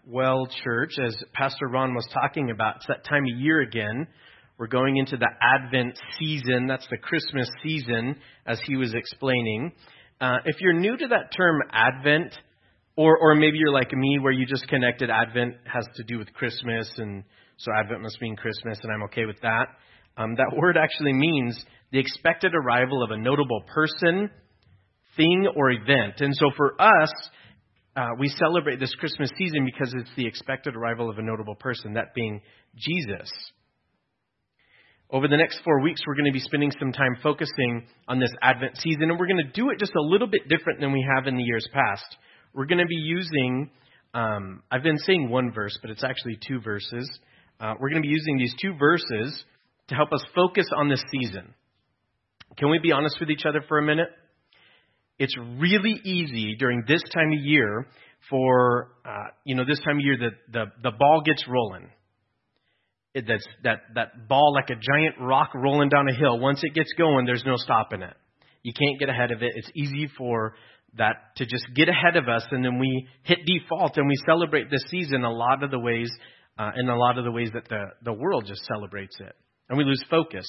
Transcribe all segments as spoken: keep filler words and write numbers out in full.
Well, church, as Pastor Ron was talking about, it's that time of year again. We're going into the Advent season. That's the Christmas season, as he was explaining. Uh, if you're new to that term Advent, or or maybe you're like me where you just connected Advent has to do with Christmas, and so Advent must mean Christmas, and I'm okay with that. Um, that word actually means the expected arrival of a notable person, thing, or event. And so for us, Uh, we celebrate this Christmas season because it's the expected arrival of a notable person, that being Jesus. Over the next four weeks, we're going to be spending some time focusing on this Advent season, and we're going to do it just a little bit different than we have in the years past. We're going to be using, um, I've been saying one verse, but it's actually two verses. Uh, we're going to be using these two verses to help us focus on this season. Can we be honest with each other for a minute? It's really easy during this time of year for, uh, you know, this time of year that the, the ball gets rolling. It, that's, that, that ball like a giant rock rolling down a hill. Once it gets going, there's no stopping it. You can't get ahead of it. It's easy for that to just get ahead of us, and then we hit default and we celebrate this season a lot of the ways, uh, in a lot of the ways that the, the world just celebrates it. And we lose focus.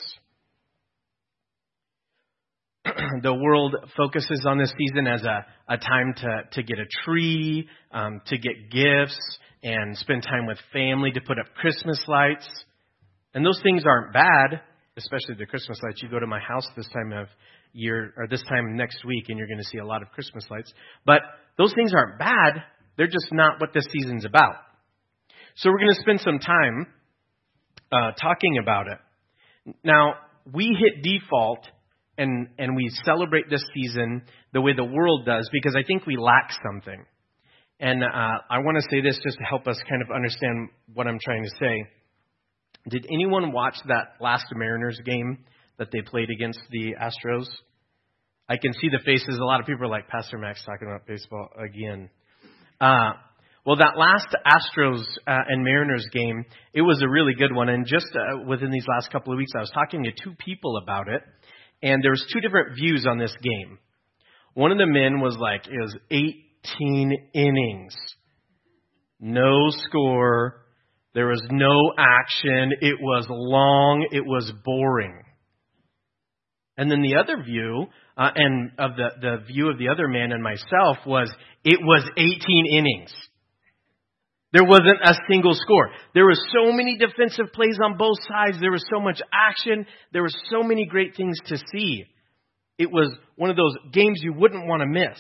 The world focuses on this season as a, a time to, to get a tree, um, to get gifts, and spend time with family, to put up Christmas lights. And those things aren't bad, especially the Christmas lights. You go to my house this time of year, or this time next week, and you're going to see a lot of Christmas lights. But those things aren't bad. They're just not what this season's about. So we're going to spend some time uh, talking about it. Now, we hit default And and we celebrate this season the way the world does because I think we lack something. And uh, I want to say this just to help us kind of understand what I'm trying to say. Did anyone watch that last Mariners game that they played against the Astros? I can see the faces. A lot of people are like, Pastor Max talking about baseball again. Uh, well, that last Astros uh, and Mariners game, it was a really good one. And just uh, within these last couple of weeks, I was talking to two people about it. And there was two different views on this game. One of the men was like, it was eighteen innings. No score. There was no action. It was long. It was boring. And then the other view, uh, and of the, the view of the other man and myself was, it was eighteen innings. There wasn't a single score. There were so many defensive plays on both sides. There was so much action. There were so many great things to see. It was one of those games you wouldn't want to miss.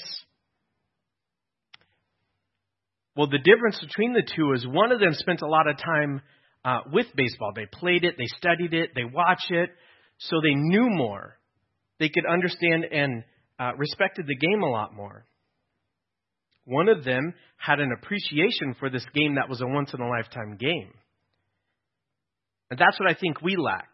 Well, the difference between the two is one of them spent a lot of time uh, with baseball. They played it, they studied it, they watched it, so they knew more. They could understand and uh, respected the game a lot more. One of them had an appreciation for this game that was a once-in-a-lifetime game. And that's what I think we lack.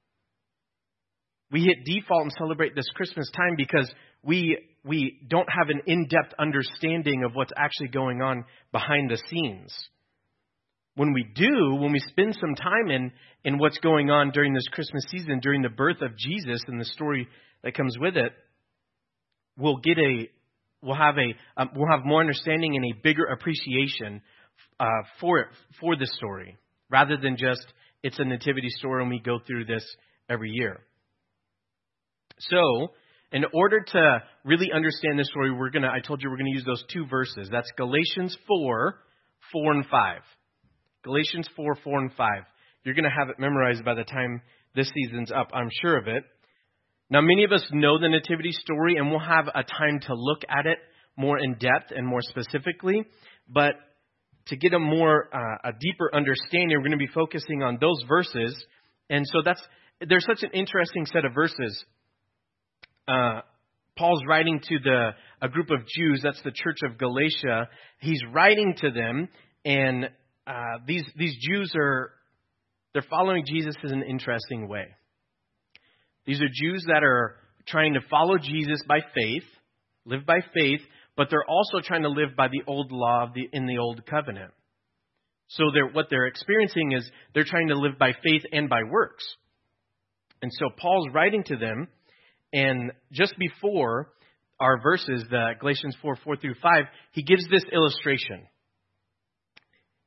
We hit default and celebrate this Christmas time because we we don't have an in-depth understanding of what's actually going on behind the scenes. When we do, when we spend some time in, in what's going on during this Christmas season, during the birth of Jesus and the story that comes with it, we'll get a We'll have a um, we'll have more understanding and a bigger appreciation uh, for it, for this story, rather than just it's a nativity story and we go through this every year. So, in order to really understand this story, we're gonna I told you we're gonna use those two verses. That's Galatians four, four and five. Galatians four, four and five. You're gonna have it memorized by the time this season's up. I'm sure of it. Now, many of us know the nativity story, and we'll have a time to look at it more in depth and more specifically. But to get a more, uh, a deeper understanding, we're going to be focusing on those verses. And so that's, there's such an interesting set of verses. Uh, Paul's writing to the, a group of Jews, that's the church of Galatia. He's writing to them, and uh, these, these Jews are, they're following Jesus in an interesting way. These are Jews that are trying to follow Jesus by faith, live by faith, but they're also trying to live by the old law of the, in the old covenant. So they're, what they're experiencing is they're trying to live by faith and by works. And so Paul's writing to them, and just before our verses, the Galatians four, four through five, he gives this illustration.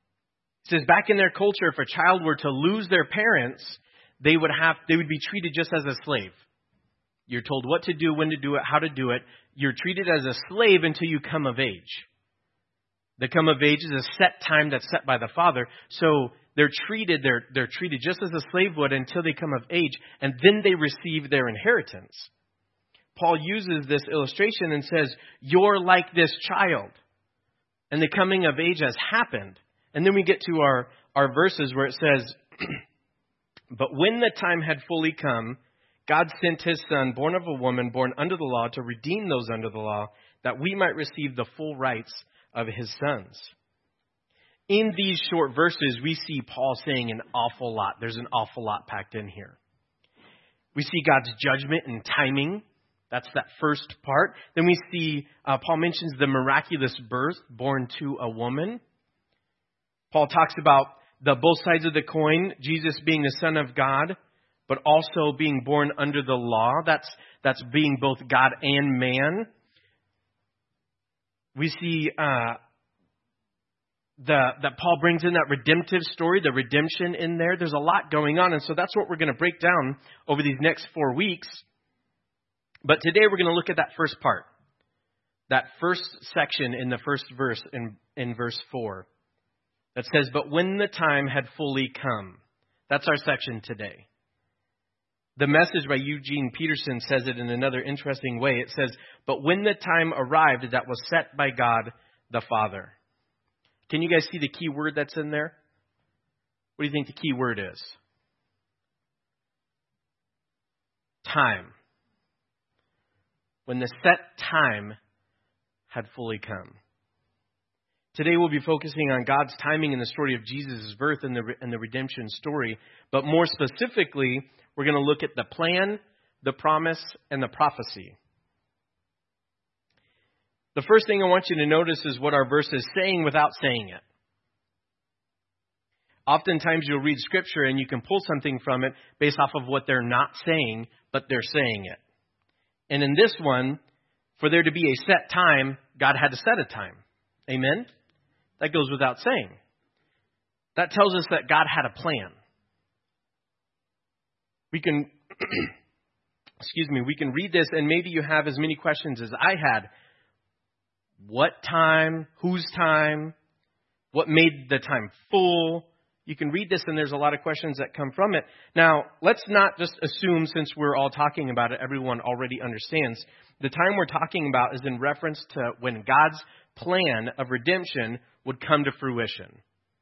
It says back in their culture, if a child were to lose their parents, they would have they would be treated just as a slave. You're told what to do, when to do it, how to do it. You're treated as a slave until you come of age. The come of age is a set time that's set by the father. So they're treated they're they're treated just as a slave would until they come of age, and then they receive their inheritance. Paul uses this illustration and says, you're like this child. And the coming of age has happened. And then we get to our, our verses where it says, but when the time had fully come, God sent his son, born of a woman, born under the law, to redeem those under the law, that we might receive the full rights of his sons. In these short verses, we see Paul saying an awful lot. There's an awful lot packed in here. We see God's judgment and timing. That's that first part. Then we see uh, Paul mentions the miraculous birth born to a woman. Paul talks about the both sides of the coin, Jesus being the Son of God, but also being born under the law. That's that's being both God and man. We see uh, the that Paul brings in that redemptive story, the redemption in there. There's a lot going on, and so that's what we're going to break down over these next four weeks. But today we're going to look at that first part, that first section in the first verse in, in verse four that says, but when the time had fully come. That's our section today. The Message by Eugene Peterson says it in another interesting way. It says, but when the time arrived that was set by God the Father. Can you guys see the key word that's in there? What do you think the key word is? Time. When the set time had fully come. Today we'll be focusing on God's timing in the story of Jesus' birth and the, and the redemption story. But more specifically, we're going to look at the plan, the promise, and the prophecy. The first thing I want you to notice is what our verse is saying without saying it. Oftentimes you'll read Scripture and you can pull something from it based off of what they're not saying, but they're saying it. And in this one, for there to be a set time, God had to set a time. Amen? That goes without saying. That tells us that God had a plan. We can, excuse me, we can read this and maybe you have as many questions as I had. What time? Whose time? What made the time full? You can read this and there's a lot of questions that come from it. Now, let's not just assume since we're all talking about it, everyone already understands. The time we're talking about is in reference to when God's plan of redemption would come to fruition.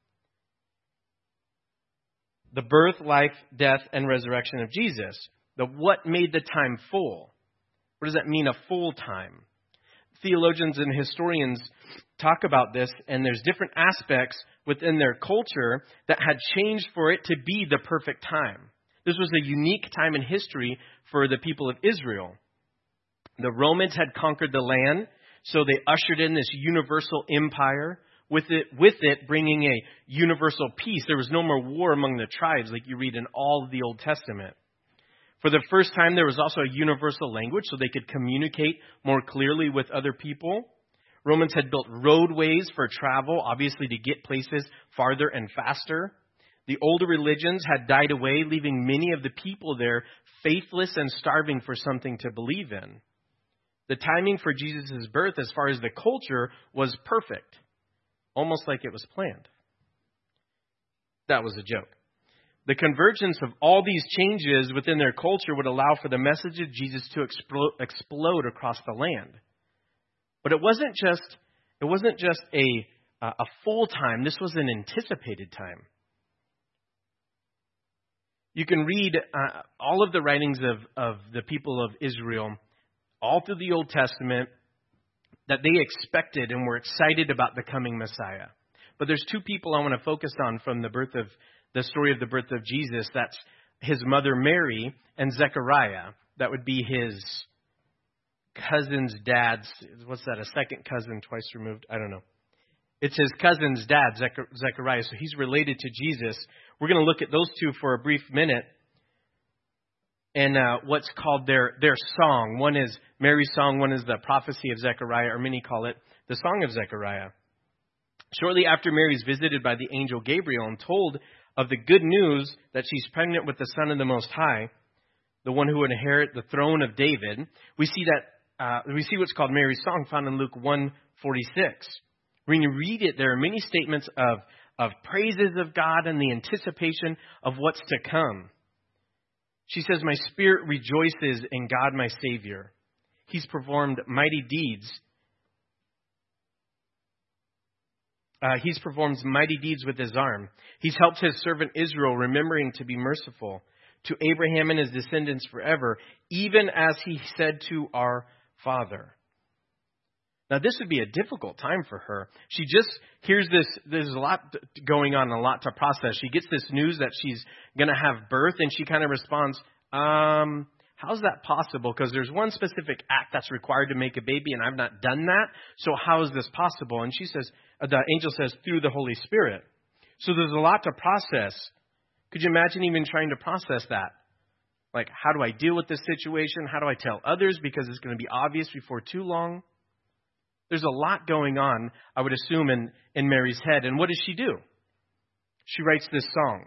The birth, life, death, and resurrection of Jesus. The what made the time full? What does that mean, a full time? Theologians and historians talk about this, and there's different aspects within their culture that had changed for it to be the perfect time. This was a unique time in history for the people of Israel. The Romans had conquered the land, so they ushered in this universal empire, with it, with it bringing a universal peace. There was no more war among the tribes like you read in all of the Old Testament. For the first time, there was also a universal language, so they could communicate more clearly with other people. Romans had built roadways for travel, obviously to get places farther and faster. The older religions had died away, leaving many of the people there faithless and starving for something to believe in. The timing for Jesus' birth, as far as the culture, was perfect. Almost like it was planned. That was a joke. The convergence of all these changes within their culture would allow for the message of Jesus to explode, explode across the land. But it wasn't just it wasn't just a a full time. This was an anticipated time. You can read uh, all of the writings of, of the people of Israel, all through the Old Testament, that they expected and were excited about the coming Messiah. But there's two people I want to focus on from the birth of the story of the birth of Jesus. That's his mother Mary and Zechariah. That would be his cousin's dad's, what's that, a second cousin twice removed? I don't know. It's his cousin's dad, Zechariah, so he's related to Jesus. We're going to look at those two for a brief minute. And uh, what's called their, their song. One is Mary's song, one is the prophecy of Zechariah, or many call it the Song of Zechariah. Shortly after Mary is visited by the angel Gabriel and told of the good news that she's pregnant with the Son of the Most High, the one who would inherit the throne of David, we see that uh, we see what's called Mary's song found in Luke one forty-six. When you read it, there are many statements of, of praises of God and the anticipation of what's to come. She says, "My spirit rejoices in God my Savior. He's performed mighty deeds. Uh, he's performed mighty deeds with his arm. He's helped his servant Israel, remembering to be merciful to Abraham and his descendants forever, even as he said to our father." Now, this would be a difficult time for her. She just hears this. There's a lot going on, a lot to process. She gets this news that she's going to have birth, and she kind of responds, um, how's that possible? Because there's one specific act that's required to make a baby, and I've not done that. So how is this possible? And she says, the angel says, through the Holy Spirit. So there's a lot to process. Could you imagine even trying to process that? Like, how do I deal with this situation? How do I tell others? Because it's going to be obvious before too long. There's a lot going on, I would assume, in, in Mary's head. And what does she do? She writes this song.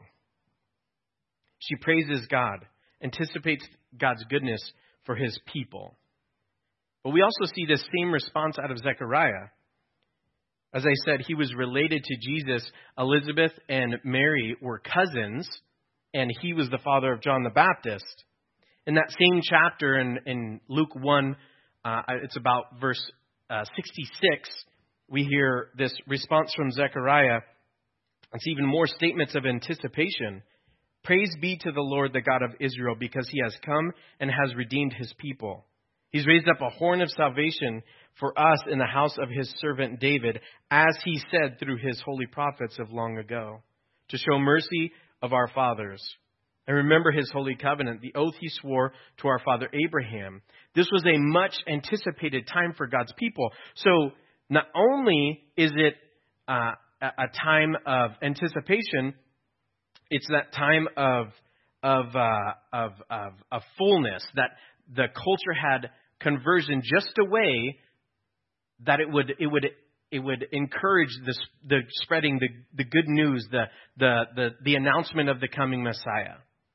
She praises God, anticipates God's goodness for his people. But we also see this same response out of Zechariah. As I said, he was related to Jesus. Elizabeth and Mary were cousins, and he was the father of John the Baptist. In that same chapter in, in Luke one, uh, it's about verse uh, sixty-six, we hear this response from Zechariah. It's even more statements of anticipation. "Praise be to the Lord, the God of Israel, because he has come and has redeemed his people. He's raised up a horn of salvation for us in the house of his servant David, as he said through his holy prophets of long ago, to show mercy of our fathers and remember his holy covenant, the oath he swore to our father Abraham." This was a much anticipated time for God's people. So not only is it uh, a time of anticipation, it's that time of of, uh, of of of fullness, that the culture had conversion just a way that it would it would it would encourage the the spreading the, the good news, the, the the the announcement of the coming Messiah.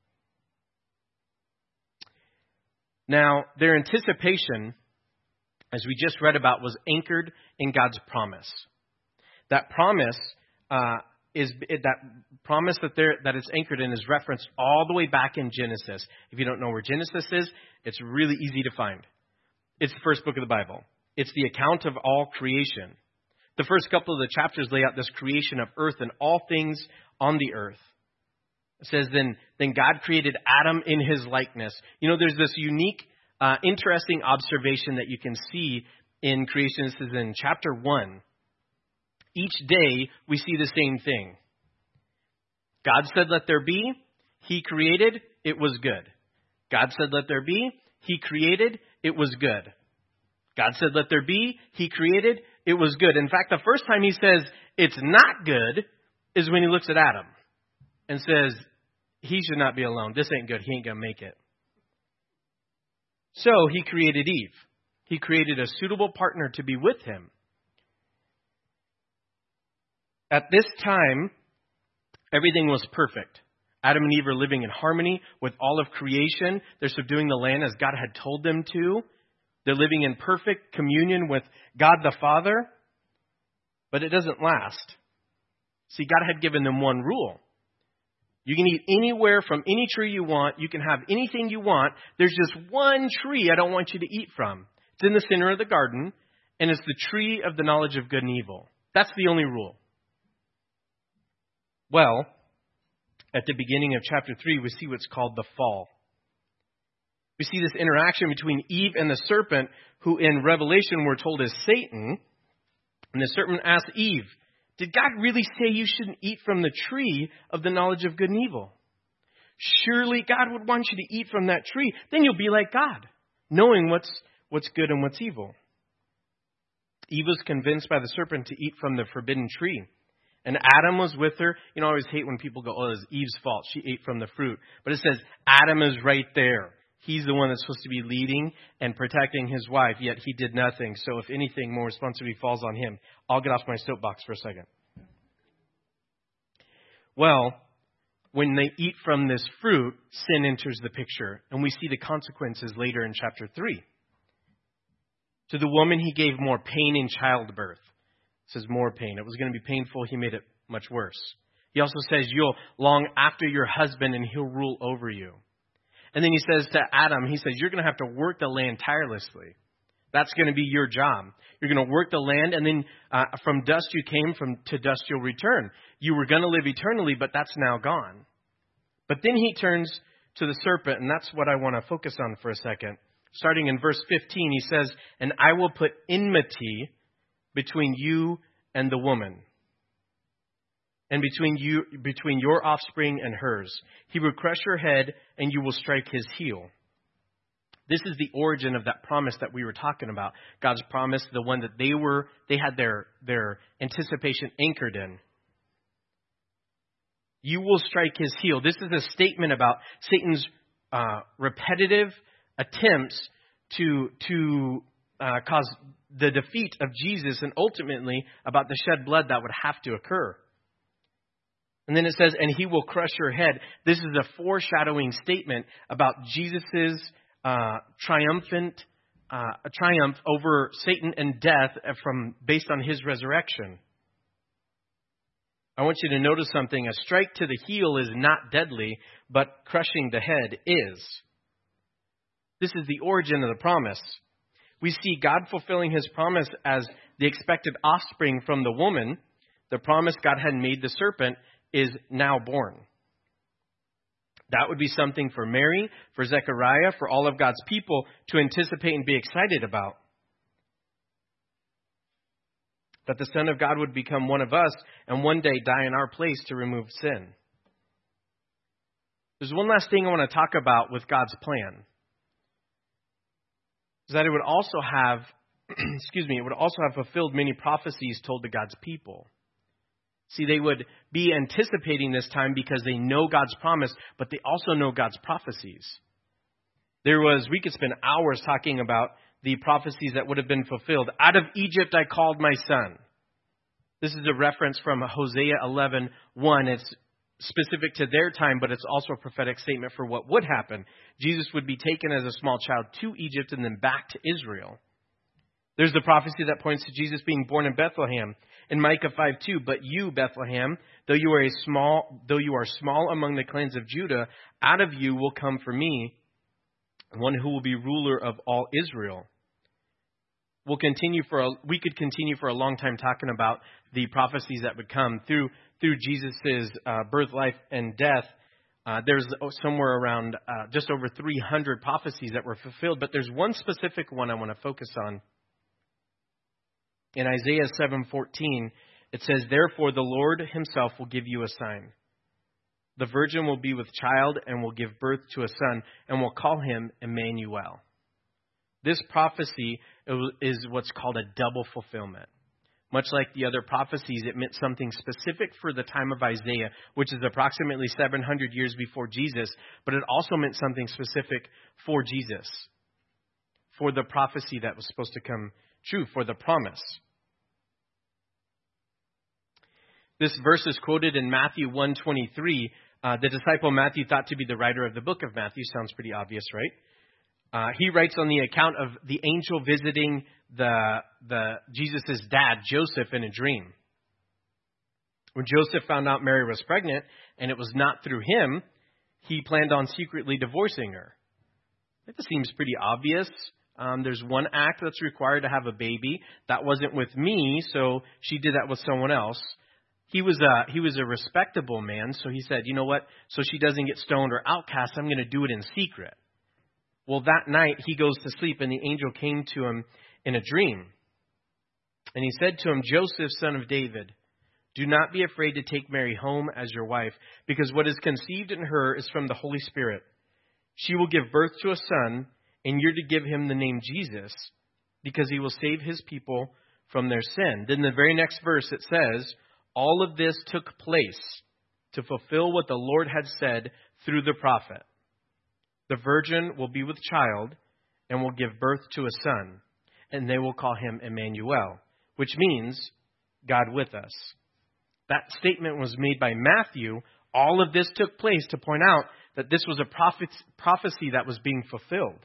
Now, their anticipation, as we just read about, was anchored in God's promise. That promise uh, is that promise that there that it's anchored in is referenced all the way back in Genesis. If you don't know where Genesis is, it's really easy to find. It's the first book of the Bible. It's the account of all creation. The first couple of the chapters lay out this creation of earth and all things on the earth. It says, then, then God created Adam in his likeness. You know, there's this unique, uh, interesting observation that you can see in creation. This is in chapter one. Each day, we see the same thing. God said, let there be. He created. It was good. God said, let there be. He created. It was good. God said, let there be. He created. It was good. In fact, the first time he says it's not good is when he looks at Adam and says, he should not be alone. This ain't good. He ain't going to make it. So he created Eve. He created a suitable partner to be with him. At this time, everything was perfect. Adam and Eve are living in harmony with all of creation. They're subduing the land as God had told them to. They're living in perfect communion with God the Father. But it doesn't last. See, God had given them one rule. You can eat anywhere from any tree you want. You can have anything you want. There's just one tree I don't want you to eat from. It's in the center of the garden, and it's the tree of the knowledge of good and evil. That's the only rule. Well, at the beginning of chapter three, we see what's called the fall. We see this interaction between Eve and the serpent, who in Revelation we're told is Satan. And the serpent asked Eve, did God really say you shouldn't eat from the tree of the knowledge of good and evil? Surely God would want you to eat from that tree. Then you'll be like God, knowing what's what's good and what's evil. Eve was convinced by the serpent to eat from the forbidden tree. And Adam was with her. You know, I always hate when people go, oh, it's Eve's fault. She ate from the fruit. But it says Adam is right there. He's the one that's supposed to be leading and protecting his wife, yet he did nothing. So if anything, more responsibility falls on him. I'll get off my soapbox for a second. Well, when they eat from this fruit, sin enters the picture, and we see the consequences later in chapter three. To the woman, he gave more pain in childbirth. It says more pain. It was going to be painful. He made it much worse. He also says, you'll long after your husband, and he'll rule over you. And then he says to Adam, he says, you're going to have to work the land tirelessly. That's going to be your job. You're going to work the land, and then uh, from dust you came, from to dust you'll return. You were going to live eternally, but that's now gone. But then he turns to the serpent, and that's what I want to focus on for a second. Starting in verse fifteen, he says, and I will put enmity between you and the woman, and between you, between your offspring and hers. He will crush your head, and you will strike his heel. This is the origin of that promise that we were talking about. God's promise, the one that they were, they had their, their anticipation anchored in. You will strike his heel. This is a statement about Satan's uh, repetitive attempts to, to uh, cause the defeat of Jesus, and ultimately about the shed blood that would have to occur. And then it says, and he will crush your head. This is a foreshadowing statement about Jesus's uh, triumphant uh, triumph over Satan and death from based on his resurrection. I want you to notice something. A strike to the heel is not deadly, but crushing the head is. This is the origin of the promise. We see God fulfilling his promise as the expected offspring from the woman. The promise God had made the serpent is now born. That would be something for Mary, for Zechariah, for all of God's people to anticipate and be excited about. That the Son of God would become one of us and one day die in our place to remove sin. There's one last thing I want to talk about with God's plan. Is that it would also have, excuse me, it would also have fulfilled many prophecies told to God's people. See, they would be anticipating this time because they know God's promise, but they also know God's prophecies. There was, we could spend hours talking about the prophecies that would have been fulfilled. Out of Egypt I called my son. This is a reference from Hosea eleven one. It's specific to their time, but it's also a prophetic statement for what would happen. Jesus would be taken as a small child to Egypt and then back to Israel. There's the prophecy that points to Jesus being born in Bethlehem. In Micah five two, but you, Bethlehem, though you are a small, though you are small among the clans of Judah, out of you will come for me one who will be ruler of all Israel. We'll continue for a, we could continue for a long time talking about the prophecies that would come through through Jesus' uh, birth, life, and death. Uh, there's somewhere around uh, just over three hundred prophecies that were fulfilled, but there's one specific one I want to focus on. In Isaiah seven fourteen, it says, therefore the Lord himself will give you a sign. The virgin will be with child and will give birth to a son and will call him Emmanuel. This prophecy is what's called a double fulfillment. Much like the other prophecies, it meant something specific for the time of Isaiah, which is approximately seven hundred years before Jesus, but it also meant something specific for Jesus, for the prophecy that was supposed to come true, for the promise. This verse is quoted in Matthew one twenty-three. Uh, the disciple Matthew, thought to be the writer of the book of Matthew, sounds pretty obvious, right? Uh, he writes on the account of the angel visiting the the Jesus' dad, Joseph, in a dream. When Joseph found out Mary was pregnant, and it was not through him, he planned on secretly divorcing her. That seems pretty obvious. Um, there's one act that's required to have a baby. That wasn't with me, so she did that with someone else. He was a he was a respectable man, so he said, you know what? So she doesn't get stoned or outcast, I'm going to do it in secret. Well, that night he goes to sleep, and the angel came to him in a dream. And he said to him, Joseph, son of David, do not be afraid to take Mary home as your wife, because what is conceived in her is from the Holy Spirit. She will give birth to a son, and you're to give him the name Jesus, because he will save his people from their sin. Then the very next verse it says, all of this took place to fulfill what the Lord had said through the prophet. The virgin will be with child and will give birth to a son, and they will call him Emmanuel, which means God with us. That statement was made by Matthew. All of this took place to point out that this was a prophet, prophecy that was being fulfilled.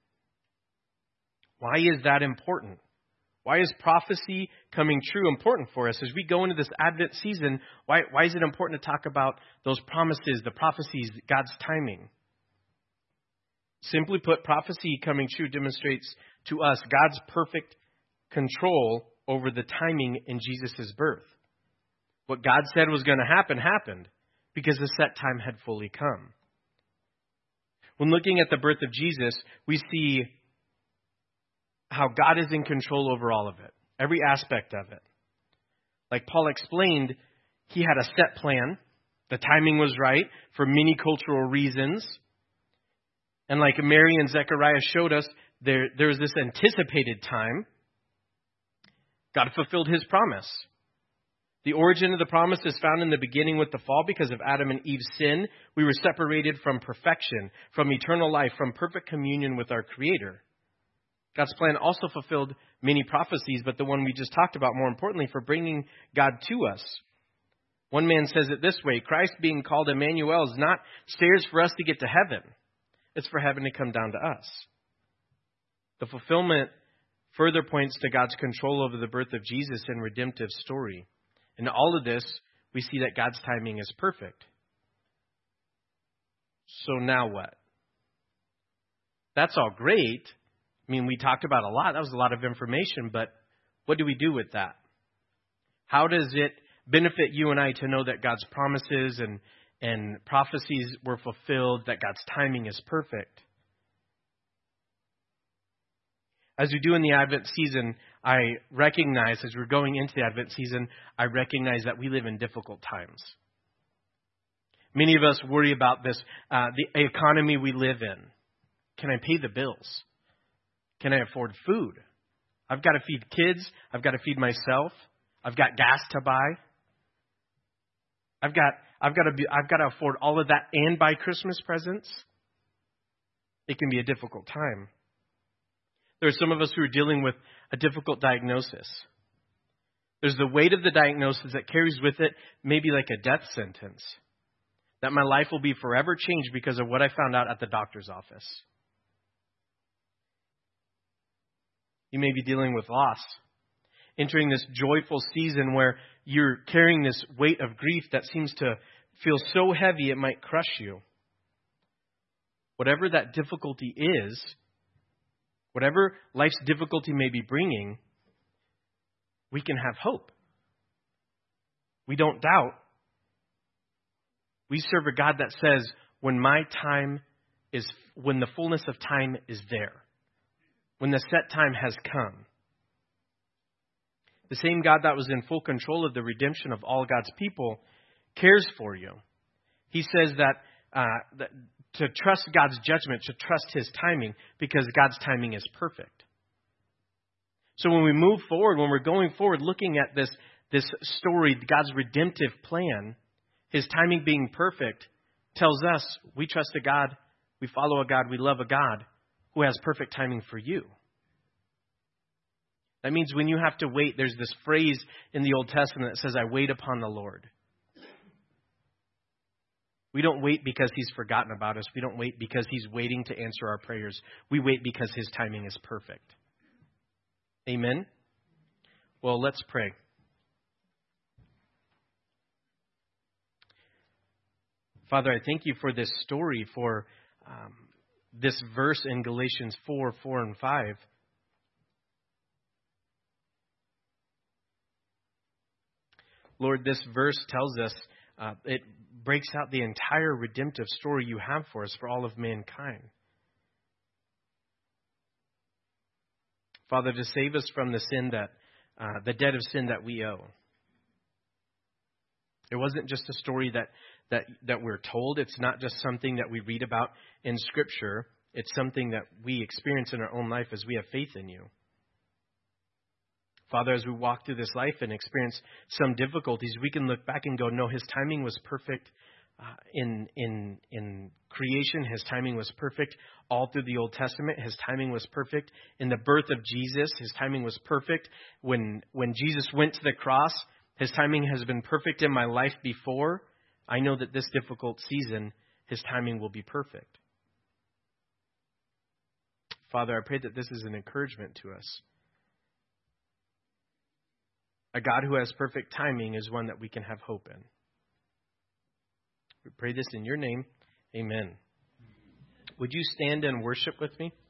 Why is that important? Why is prophecy coming true important for us? As we go into this Advent season, why, why is it important to talk about those promises, the prophecies, God's timing? Simply put, prophecy coming true demonstrates to us God's perfect control over the timing in Jesus' birth. What God said was going to happen, happened, because the set time had fully come. When looking at the birth of Jesus, we see how God is in control over all of it, every aspect of it. Like Paul explained, he had a set plan. The timing was right for many cultural reasons. And like Mary and Zechariah showed us, there, there was this anticipated time. God fulfilled his promise. The origin of the promise is found in the beginning with the fall. Because of Adam and Eve's sin, we were separated from perfection, from eternal life, from perfect communion with our Creator. God's plan also fulfilled many prophecies, but the one we just talked about, more importantly, for bringing God to us. One man says it this way: Christ being called Emmanuel is not stairs for us to get to heaven. It's for heaven to come down to us. The fulfillment further points to God's control over the birth of Jesus and redemptive story. In all of this, we see that God's timing is perfect. So now what? That's all great. I mean, we talked about a lot. That was a lot of information, but what do we do with that? How does it benefit you and I to know that God's promises and, and prophecies were fulfilled, that God's timing is perfect? As we do in the Advent season, I recognize, as we're going into the Advent season, I recognize that we live in difficult times. Many of us worry about this, uh, the economy we live in. Can I pay the bills? Can I afford food? I've got to feed kids. I've got to feed myself. I've got gas to buy. I've got I've got to be I've got to afford all of that and buy Christmas presents. It can be a difficult time. There are some of us who are dealing with a difficult diagnosis. There's the weight of the diagnosis that carries with it maybe like a death sentence. That my life will be forever changed because of what I found out at the doctor's office. You may be dealing with loss. Entering this joyful season where you're carrying this weight of grief that seems to feel so heavy it might crush you. Whatever that difficulty is, whatever life's difficulty may be bringing, we can have hope. We don't doubt. We serve a God that says, when my time is, when the fullness of time is there, when the set time has come. The same God that was in full control of the redemption of all God's people cares for you. He says that, uh, that to trust God's judgment, to trust his timing, because God's timing is perfect. So when we move forward, when we're going forward, looking at this, this story, God's redemptive plan, his timing being perfect, tells us we trust a God, we follow a God, we love a God who has perfect timing for you. That means when you have to wait, there's this phrase in the Old Testament that says, I wait upon the Lord. We don't wait because he's forgotten about us. We don't wait because he's waiting to answer our prayers. We wait because his timing is perfect. Amen? Well, let's pray. Father, I thank you for this story, for um, this verse in Galatians four, four and five. Lord, this verse tells us, uh, it breaks out the entire redemptive story you have for us, for all of mankind. Father, to save us from the sin that, uh, the debt of sin that we owe. It wasn't just a story that, that, that we're told. It's not just something that we read about in Scripture. It's something that we experience in our own life as we have faith in you. Father, as we walk through this life and experience some difficulties, we can look back and go, no, his timing was perfect uh, in in in creation, His timing was perfect. All through the Old Testament, His timing was perfect. In the birth of Jesus, His timing was perfect. When when Jesus went to the cross, His timing has been perfect in my life before. I know that this difficult season, His timing will be perfect. Father, I pray that this is an encouragement to us. A God who has perfect timing is one that we can have hope in. We pray this in your name. Amen. Would you stand and worship with me?